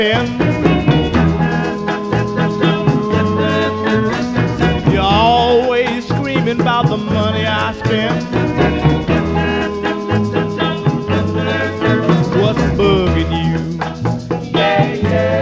You're always screaming about the money I spend. What's bugging you? Yeah, yeah.